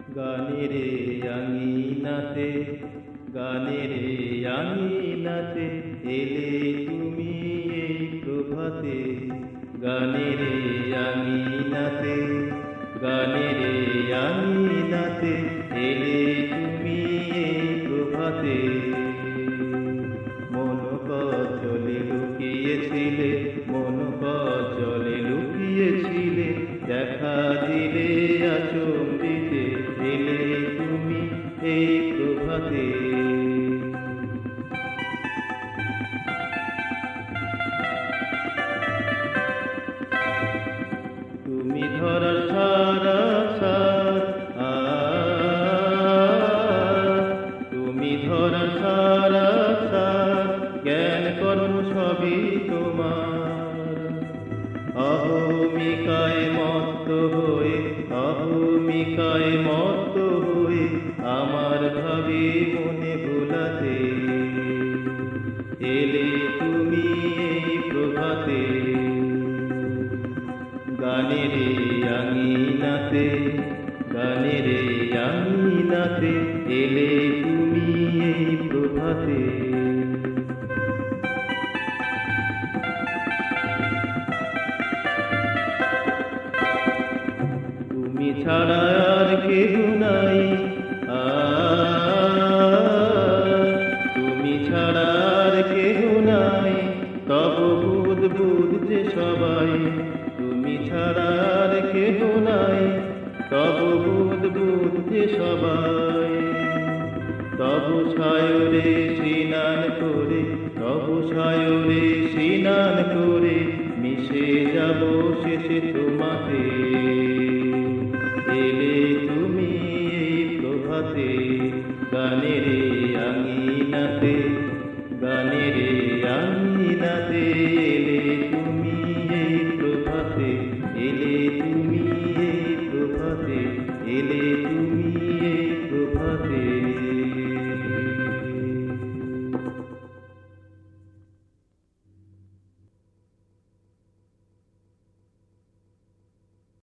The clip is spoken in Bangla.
গানের আঙিনাতে গানের আঙিনাতে এলে তুমি এই প্রভাতে গানের আঙিনাতে গানের আঙিনাতে এলে তুমি এই প্রভাতে মন কজলে লুকিয়েছিলে মন কজলে লুকিয়েছিলে দেখা দিলে আচম্বিতে এলে তুমি এই প্রভাতে তুমি ধরার সারা সার তুমি ধরার সারা সার জ্ঞান কর্ম সবই তোমার অহমিকায় মত্ত হয়ে অহমিকায় মত্ত হয়ে আমার ভাবে মনে ভোলাতে এলে তুমি এই প্রভাতে গানের আঙিনাতে গানের আঙিনাতে এলে তুমি এই প্রভাতে তুমি ছাড়া আর কেহ নাই তুমি ছাড়া আর কেহ নাই তব বুধ বুধ যে সবাই তুমি ছাড়া আর কেহ নাই তব বুধ বুধ যে সবাই তব সায়রে স্নান করে তব সায়রে স্নান করে মিশে যাব শেষে তোমাতে এলে তুমি এই প্রভাতে গানের আঙিনাতে গানের আঙিনাতে